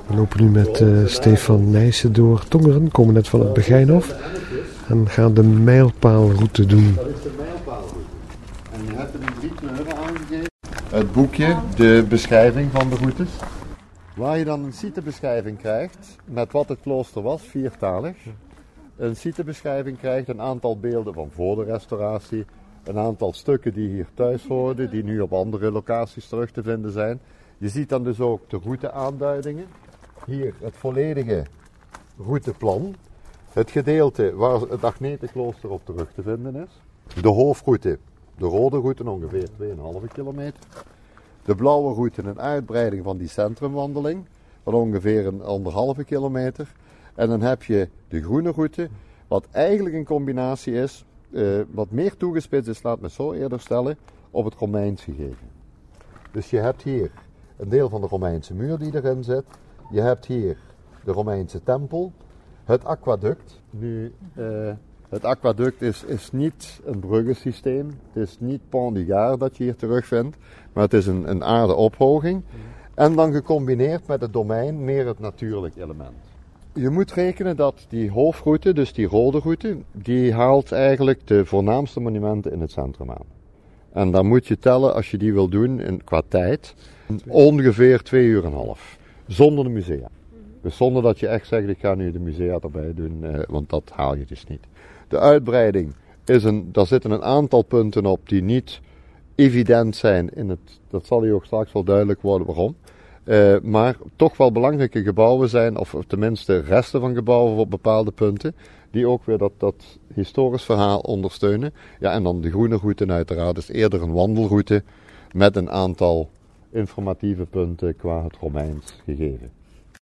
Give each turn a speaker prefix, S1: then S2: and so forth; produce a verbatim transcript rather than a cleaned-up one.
S1: We lopen nu met uh, Stefan Nijssen door Tongeren, komen net van het Begijnhof en gaan de mijlpaalroute doen.
S2: Dat is de mijlpaalroute. En je hebt er in drie kleuren aangegeven. Het boekje, de beschrijving van de routes. Waar je dan een sitebeschrijving krijgt met wat het klooster was, viertalig. Een sitebeschrijving krijgt, een aantal beelden van voor de restauratie. Een aantal stukken die hier thuis hoorden, die nu op andere locaties terug te vinden zijn. Je ziet dan dus ook de routeaanduidingen. Hier het volledige routeplan. Het gedeelte waar het Agnetenklooster op terug te vinden is. De hoofdroute, de rode route ongeveer twee komma vijf kilometer. De blauwe route een uitbreiding van die centrumwandeling van ongeveer een anderhalve kilometer. En dan heb je de groene route, wat eigenlijk een combinatie is, uh, wat meer toegespitst is, laat me zo eerder stellen, op het Romeins gegeven. Dus je hebt hier een deel van de Romeinse muur die erin zit. Je hebt hier de Romeinse tempel, het aquaduct. Nu, uh, het aquaduct is, is niet een bruggensysteem. Het is niet Pont du Gard dat je hier terugvindt, maar het is een, een aarde ophoging. En dan gecombineerd met het domein meer het natuurlijk element. Je moet rekenen dat die hoofdroute, dus die rode route, die haalt eigenlijk de voornaamste monumenten in het centrum aan. En dan moet je tellen, als je die wil doen in, qua tijd, ongeveer twee uur en een half. Zonder de musea. Dus zonder dat je echt zegt, ik ga nu de musea erbij doen, eh, want dat haal je dus niet. De uitbreiding, is een, daar zitten een aantal punten op die niet evident zijn. In het, dat zal je ook straks wel duidelijk worden waarom. Uh, maar toch wel belangrijke gebouwen zijn, of tenminste resten van gebouwen op bepaalde punten, die ook weer dat, dat historisch verhaal ondersteunen. Ja, en dan de groene route uiteraard is eerder een wandelroute met een aantal informatieve punten qua het Romeins gegeven.